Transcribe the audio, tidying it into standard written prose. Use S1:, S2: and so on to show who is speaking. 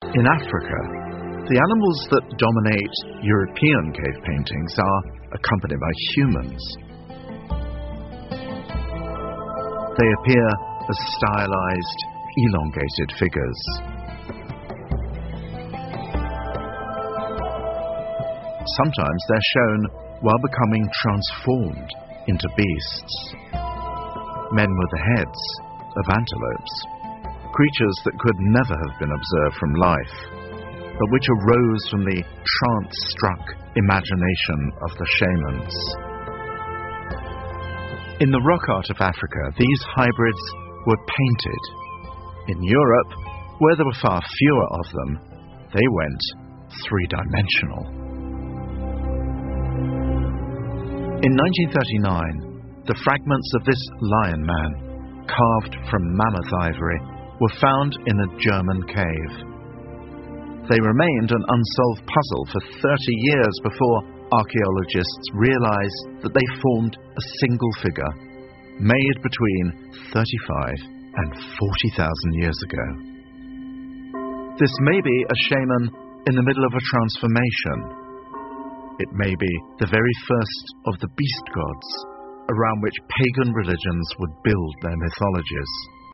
S1: In Africa, the animals that dominate European cave paintings are accompanied by humans. They appear as stylized, elongated figures. Sometimes they're shown while becoming transformed into beasts. Men with the heads of antelopes, creatures that could never have been observed from life, but which arose from the trance-struck imagination of the shamans. In the rock art of Africa, these hybrids were painted. In Europe, where there were far fewer of them, they went three-dimensional. In 1939, the fragments of this lion man, carved from mammoth ivory, were found in a German cave. They remained an unsolved puzzle for 30 years before archaeologists realized that they formed a single figure, made between 35 and 40,000 years ago. This may be a shaman in the middle of a transformation. It may be the very first of the beast gods around which pagan religions would build their mythologies.